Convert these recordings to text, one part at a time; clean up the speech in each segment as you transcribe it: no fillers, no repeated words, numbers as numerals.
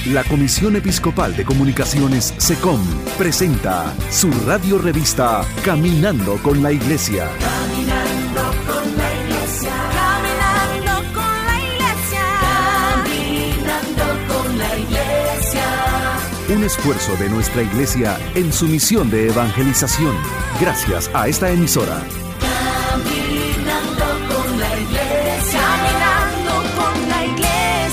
La Comisión Episcopal de Comunicaciones, SECOM, presenta su radio revista Caminando con la Iglesia. Caminando con la Iglesia. Caminando con la Iglesia. Caminando con la Iglesia. Un esfuerzo de nuestra Iglesia en su misión de evangelización. Gracias a esta emisora. Caminando con la Iglesia. Caminando con la Iglesia.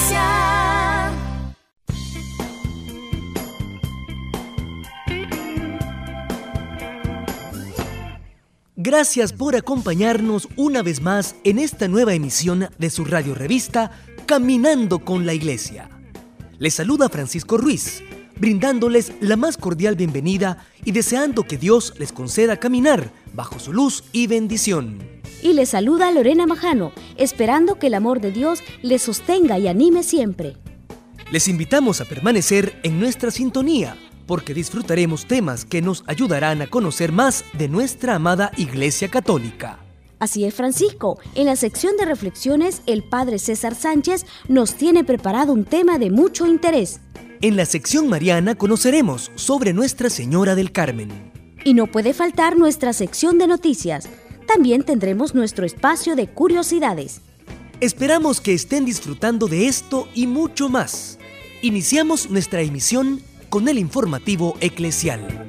Gracias por acompañarnos una vez más en esta nueva emisión de su radio revista Caminando con la Iglesia. Les saluda Francisco Ruiz, brindándoles la más cordial bienvenida y deseando que Dios les conceda caminar bajo su luz y bendición. Y les saluda Lorena Majano, esperando que el amor de Dios les sostenga y anime siempre. Les invitamos a permanecer en nuestra sintonía, porque disfrutaremos temas que nos ayudarán a conocer más de nuestra amada Iglesia Católica. Así es, Francisco. En la sección de reflexiones, el Padre César Sánchez nos tiene preparado un tema de mucho interés. En la sección mariana conoceremos sobre Nuestra Señora del Carmen. Y no puede faltar nuestra sección de noticias. También tendremos nuestro espacio de curiosidades. Esperamos que estén disfrutando de esto y mucho más. Iniciamos nuestra emisión con el informativo eclesial.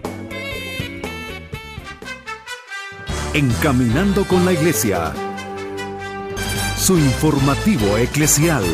En Caminando con la Iglesia, su informativo eclesial.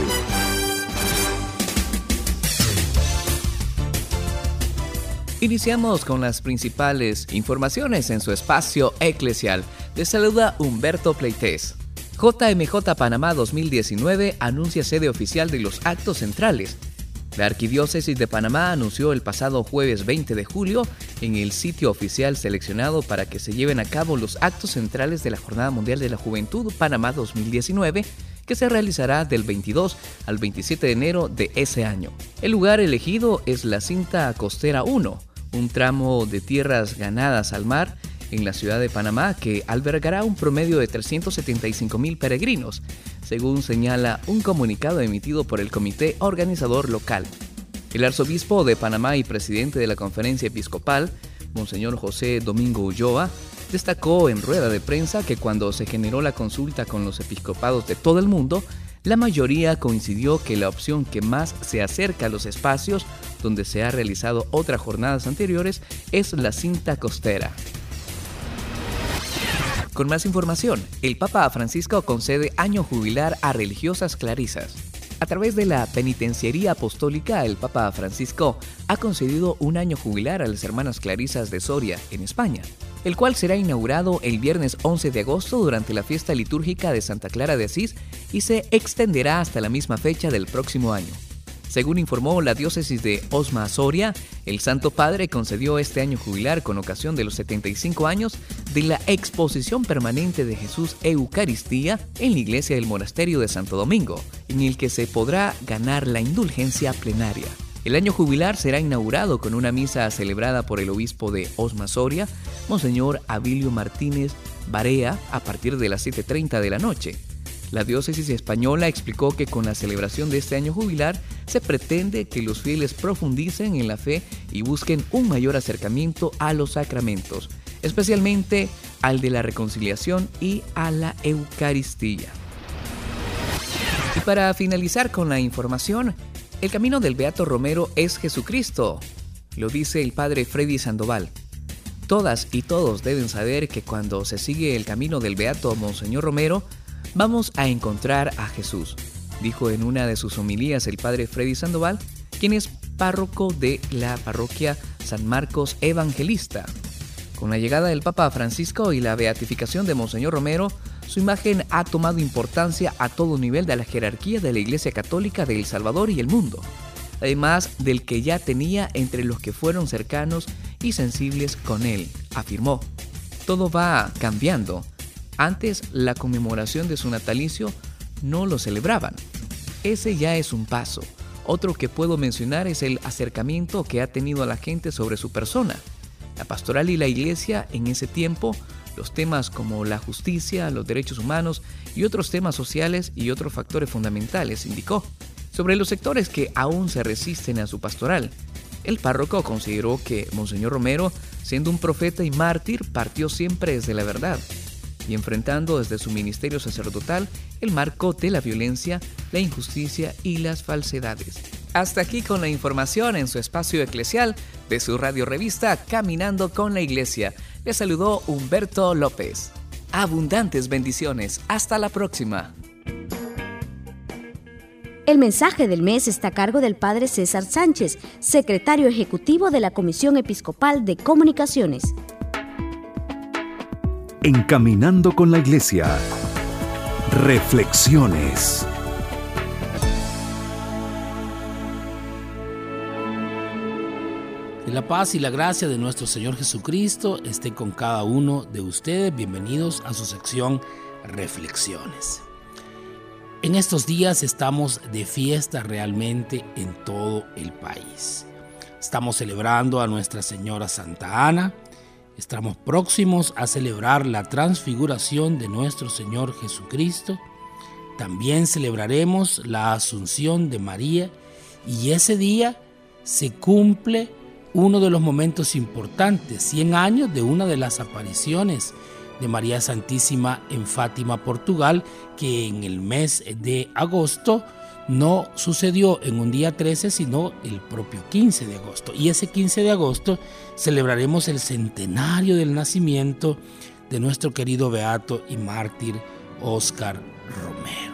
Iniciamos con las principales informaciones en su espacio eclesial. Les saluda Humberto Pleites. JMJ Panamá 2019 anuncia sede oficial de los actos centrales. La Arquidiócesis de Panamá anunció el pasado jueves 20 de julio en el sitio oficial seleccionado para que se lleven a cabo los actos centrales de la Jornada Mundial de la Juventud Panamá 2019, que se realizará del 22 al 27 de enero de ese año. El lugar elegido es la Cinta Costera 1, un tramo de tierras ganadas al mar en la ciudad de Panamá que albergará un promedio de 375,000 peregrinos, según señala un comunicado emitido por el comité organizador local. El arzobispo de Panamá y presidente de la Conferencia Episcopal, Monseñor José Domingo Ulloa, destacó en rueda de prensa que cuando se generó la consulta con los episcopados de todo el mundo, la mayoría coincidió que la opción que más se acerca a los espacios donde se ha realizado otras jornadas anteriores es la Cinta Costera. Con más información, el Papa Francisco concede año jubilar a religiosas clarisas. A través de la penitenciaría apostólica, el Papa Francisco ha concedido un año jubilar a las hermanas clarisas de Soria, en España, el cual será inaugurado el viernes 11 de agosto durante la fiesta litúrgica de Santa Clara de Asís y se extenderá hasta la misma fecha del próximo año. Según informó la diócesis de Osma Soria, el Santo Padre concedió este año jubilar con ocasión de los 75 años de la exposición permanente de Jesús Eucaristía en la iglesia del monasterio de Santo Domingo, en el que se podrá ganar la indulgencia plenaria. El año jubilar será inaugurado con una misa celebrada por el obispo de Osma Soria, Monseñor Abilio Martínez Barea, a partir de las 7:30 de la noche. La diócesis española explicó que con la celebración de este año jubilar se pretende que los fieles profundicen en la fe y busquen un mayor acercamiento a los sacramentos, especialmente al de la reconciliación y a la Eucaristía. Y para finalizar con la información, el camino del Beato Romero es Jesucristo, lo dice el padre Freddy Sandoval. Todas y todos deben saber que cuando se sigue el camino del Beato Monseñor Romero, vamos a encontrar a Jesús, dijo en una de sus homilías el padre Freddy Sandoval, quien es párroco de la parroquia San Marcos Evangelista. Con la llegada del Papa Francisco y la beatificación de Monseñor Romero, su imagen ha tomado importancia a todo nivel de la jerarquía de la Iglesia Católica de El Salvador y el mundo, además del que ya tenía entre los que fueron cercanos y sensibles con él, afirmó. Todo va cambiando. Antes, la conmemoración de su natalicio no lo celebraban. Ese ya es un paso. Otro que puedo mencionar es el acercamiento que ha tenido a la gente sobre su persona. La pastoral y la iglesia en ese tiempo, los temas como la justicia, los derechos humanos y otros temas sociales y otros factores fundamentales, indicó. Sobre los sectores que aún se resisten a su pastoral, el párroco consideró que Monseñor Romero, siendo un profeta y mártir, partió siempre desde la verdad y enfrentando desde su ministerio sacerdotal el marco de la violencia, la injusticia y las falsedades. Hasta aquí con la información en su espacio eclesial de su radio revista Caminando con la Iglesia. Les saludó Humberto López. Abundantes bendiciones. Hasta la próxima. El mensaje del mes está a cargo del Padre César Sánchez, secretario ejecutivo de la Comisión Episcopal de Comunicaciones. En Caminando con la Iglesia, reflexiones. Que la paz y la gracia de nuestro Señor Jesucristo esté con cada uno de ustedes. Bienvenidos a su sección Reflexiones. En estos días estamos de fiesta realmente en todo el país. Estamos celebrando a Nuestra Señora Santa Ana. Estamos próximos a celebrar la transfiguración de nuestro Señor Jesucristo. También celebraremos la Asunción de María y ese día se cumple uno de los momentos importantes, 100 años de una de las apariciones de María Santísima en Fátima, Portugal, que en el mes de agosto no sucedió en un día 13, sino el propio 15 de agosto. Y ese 15 de agosto celebraremos el centenario del nacimiento de nuestro querido beato y mártir Óscar Romero.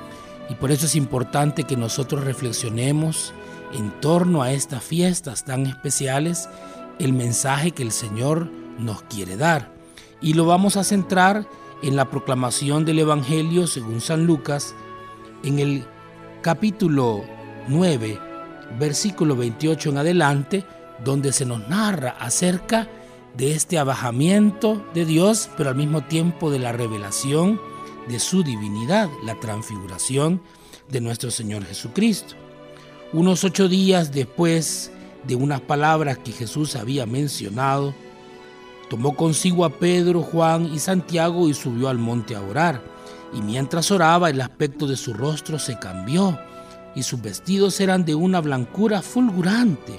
Y por eso es importante que nosotros reflexionemos en torno a estas fiestas tan especiales, el mensaje que el Señor nos quiere dar. Y lo vamos a centrar en la proclamación del Evangelio según San Lucas, en el capítulo 9, versículo 28 en adelante, donde se nos narra acerca de este abajamiento de Dios, pero al mismo tiempo de la revelación de su divinidad, la transfiguración de nuestro Señor Jesucristo. Unos 8 días después de unas palabras que Jesús había mencionado, tomó consigo a Pedro, Juan y Santiago y subió al monte a orar. Y mientras oraba, el aspecto de su rostro se cambió y sus vestidos eran de una blancura fulgurante.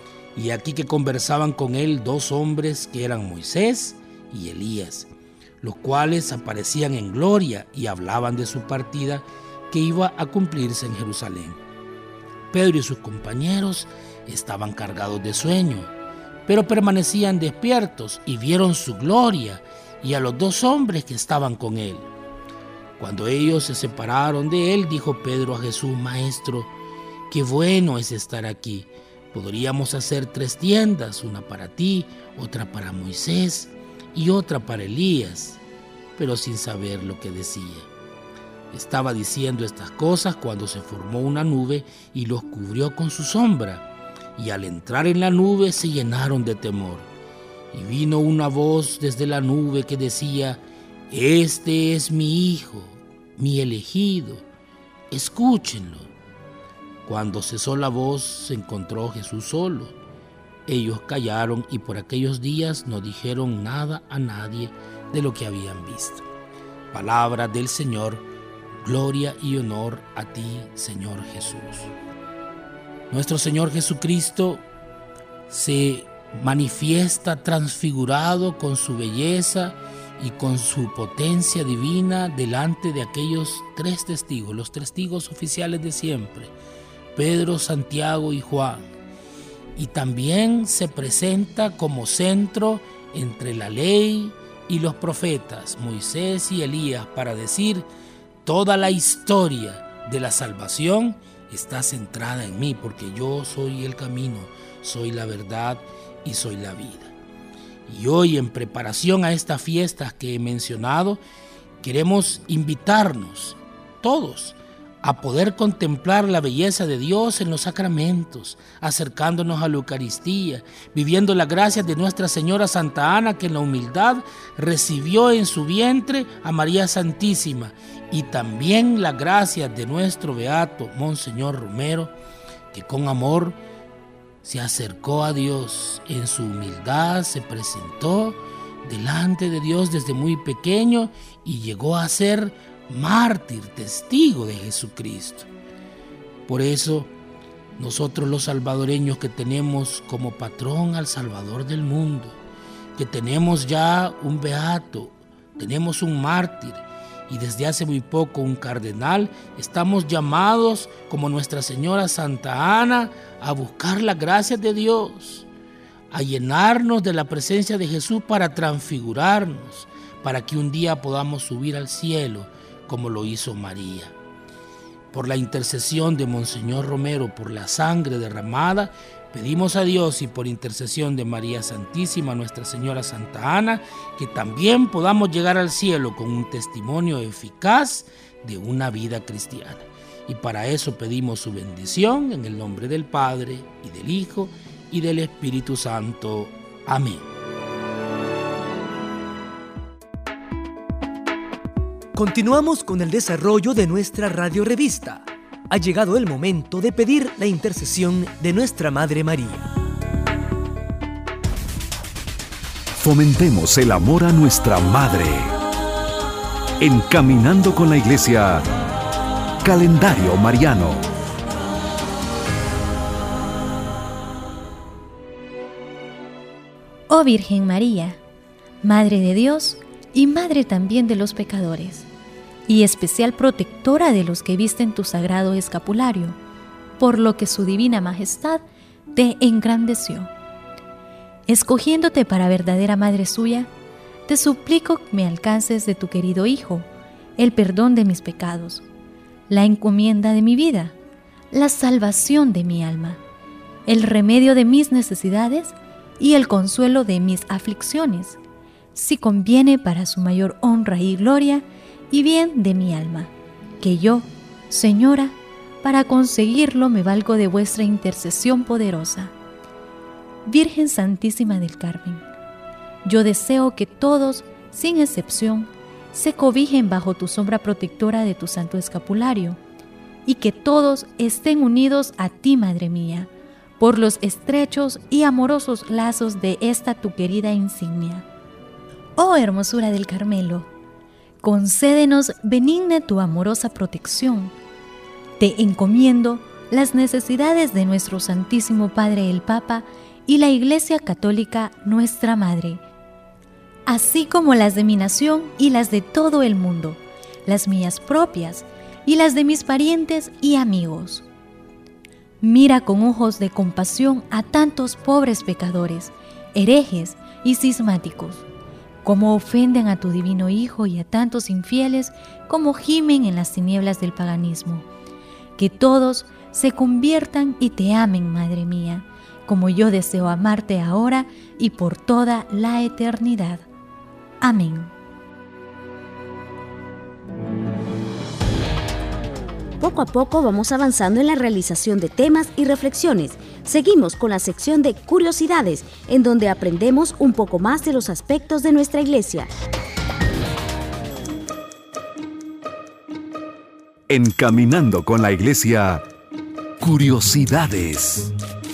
Y aquí que conversaban con él 2 hombres que eran Moisés y Elías, los cuales aparecían en gloria y hablaban de su partida que iba a cumplirse en Jerusalén. Pedro y sus compañeros estaban cargados de sueño, pero permanecían despiertos y vieron su gloria y a los 2 hombres que estaban con él. Cuando ellos se separaron de él, dijo Pedro a Jesús: Maestro, qué bueno es estar aquí. Podríamos hacer 3 tiendas, una para ti, otra para Moisés y otra para Elías, pero sin saber lo que decía. Estaba diciendo estas cosas cuando se formó una nube y los cubrió con su sombra. Y al entrar en la nube se llenaron de temor. Y vino una voz desde la nube que decía: Este es mi Hijo, mi elegido, escúchenlo. Cuando cesó la voz, se encontró Jesús solo. Ellos callaron y por aquellos días no dijeron nada a nadie de lo que habían visto. Palabra del Señor, gloria y honor a ti, Señor Jesús. Nuestro Señor Jesucristo se manifiesta transfigurado con su belleza y con su potencia divina delante de aquellos 3 testigos, los testigos oficiales de siempre, Pedro, Santiago y Juan. Y también se presenta como centro entre la ley y los profetas, Moisés y Elías, para decir: toda la historia de la salvación está centrada en mí, porque yo soy el camino, soy la verdad y soy la vida. Y hoy, en preparación a estas fiestas que he mencionado, queremos invitarnos todos a poder contemplar la belleza de Dios en los sacramentos, acercándonos a la Eucaristía, viviendo las gracias de Nuestra Señora Santa Ana, que en la humildad recibió en su vientre a María Santísima, y también las gracias de nuestro beato Monseñor Romero, que con amor se acercó a Dios en su humildad, se presentó delante de Dios desde muy pequeño y llegó a ser mártir, testigo de Jesucristo. Por eso, nosotros los salvadoreños que tenemos como patrón al Salvador del mundo, que tenemos ya un beato, tenemos un mártir y desde hace muy poco un cardenal, estamos llamados como Nuestra Señora Santa Ana a buscar las gracias de Dios, a llenarnos de la presencia de Jesús para transfigurarnos, para que un día podamos subir al cielo como lo hizo María. Por la intercesión de Monseñor Romero, por la sangre derramada, pedimos a Dios y por intercesión de María Santísima, Nuestra Señora Santa Ana, que también podamos llegar al cielo con un testimonio eficaz de una vida cristiana. Y para eso pedimos su bendición en el nombre del Padre, y del Hijo, y del Espíritu Santo. Amén. Continuamos con el desarrollo de nuestra radiorevista. Ha llegado el momento de pedir la intercesión de nuestra Madre María. Fomentemos el amor a nuestra Madre. En Caminando con la Iglesia, Calendario Mariano. Oh Virgen María, Madre de Dios y Madre también de los pecadores, y especial protectora de los que visten tu sagrado escapulario, por lo que su divina majestad te engrandeció. Escogiéndote para verdadera madre suya, te suplico que me alcances de tu querido Hijo el perdón de mis pecados, la encomienda de mi vida, la salvación de mi alma, el remedio de mis necesidades y el consuelo de mis aflicciones, si conviene para su mayor honra y gloria y bien de mi alma, que yo, Señora, para conseguirlo me valgo de vuestra intercesión poderosa. Virgen Santísima del Carmen, yo deseo que todos, sin excepción, se cobijen bajo tu sombra protectora de tu santo escapulario, y que todos estén unidos a ti, Madre mía, por los estrechos y amorosos lazos de esta tu querida insignia. Oh hermosura del Carmelo, concédenos benigna tu amorosa protección. Te encomiendo las necesidades de nuestro Santísimo Padre el Papa y la Iglesia Católica nuestra Madre, así como las de mi nación y las de todo el mundo, las mías propias y las de mis parientes y amigos. Mira con ojos de compasión a tantos pobres pecadores, herejes y cismáticos, como ofenden a tu divino Hijo y a tantos infieles como gimen en las tinieblas del paganismo. Que todos se conviertan y te amen, Madre mía, como yo deseo amarte ahora y por toda la eternidad. Amén. Poco a poco vamos avanzando en la realización de temas y reflexiones. Seguimos con la sección de curiosidades, en donde aprendemos un poco más de los aspectos de nuestra iglesia. En Caminando con la Iglesia, curiosidades.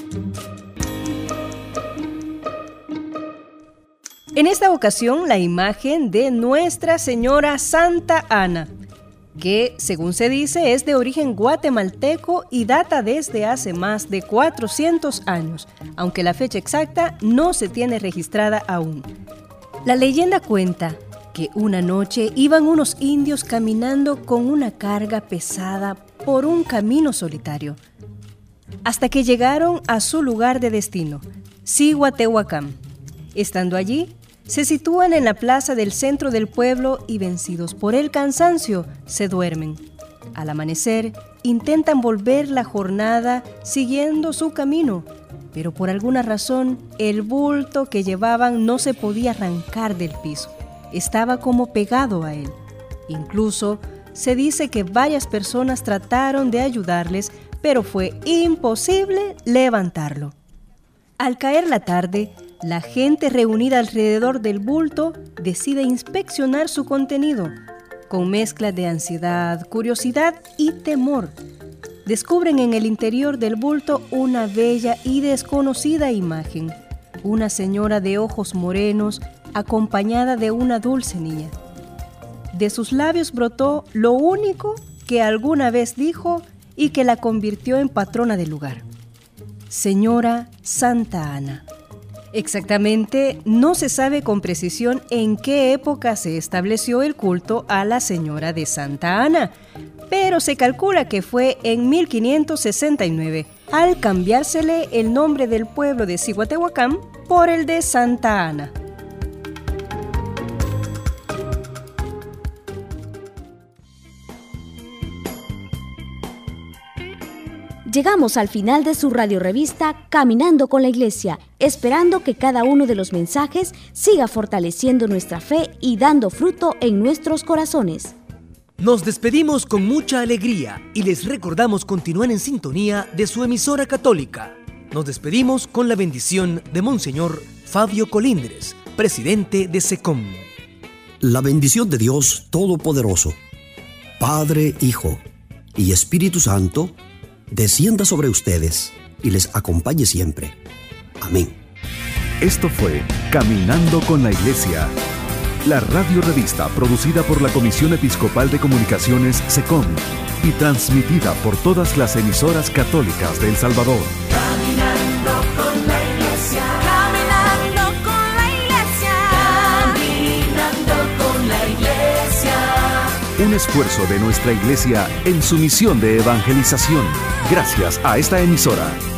En esta ocasión, la imagen de Nuestra Señora Santa Ana, que, según se dice, es de origen guatemalteco y data desde hace más de 400 años, aunque la fecha exacta no se tiene registrada aún. La leyenda cuenta que una noche iban unos indios caminando con una carga pesada por un camino solitario, hasta que llegaron a su lugar de destino, Cihuatehuacán. Estando allí, se sitúan en la plaza del centro del pueblo y, vencidos por el cansancio, se duermen. Al amanecer, intentan volver la jornada siguiendo su camino, pero por alguna razón el bulto que llevaban no se podía arrancar del piso. Estaba como pegado a él. Incluso se dice que varias personas trataron de ayudarles, pero fue imposible levantarlo. Al caer la tarde, la gente reunida alrededor del bulto decide inspeccionar su contenido, con mezcla de ansiedad, curiosidad y temor. Descubren en el interior del bulto una bella y desconocida imagen, una señora de ojos morenos acompañada de una dulce niña. De sus labios brotó lo único que alguna vez dijo y que la convirtió en patrona del lugar. Señora Santa Ana. Exactamente, no se sabe con precisión en qué época se estableció el culto a la Señora de Santa Ana, pero se calcula que fue en 1569, al cambiársele el nombre del pueblo de Cihuatehuacán por el de Santa Ana. Llegamos al final de su radiorevista Caminando con la Iglesia, esperando que cada uno de los mensajes siga fortaleciendo nuestra fe y dando fruto en nuestros corazones. Nos despedimos con mucha alegría y les recordamos continuar en sintonía de su emisora católica. Nos despedimos con la bendición de Monseñor Fabio Colindres, presidente de SECOM. La bendición de Dios Todopoderoso, Padre, Hijo y Espíritu Santo, descienda sobre ustedes y les acompañe siempre. Amén. Esto fue Caminando con la Iglesia, la radiorevista producida por la Comisión Episcopal de Comunicaciones SECOM y transmitida por todas las emisoras católicas de El Salvador. Caminando con la Iglesia, caminando con la Iglesia, caminando con la Iglesia. Un esfuerzo de nuestra Iglesia en su misión de evangelización. Gracias a esta emisora.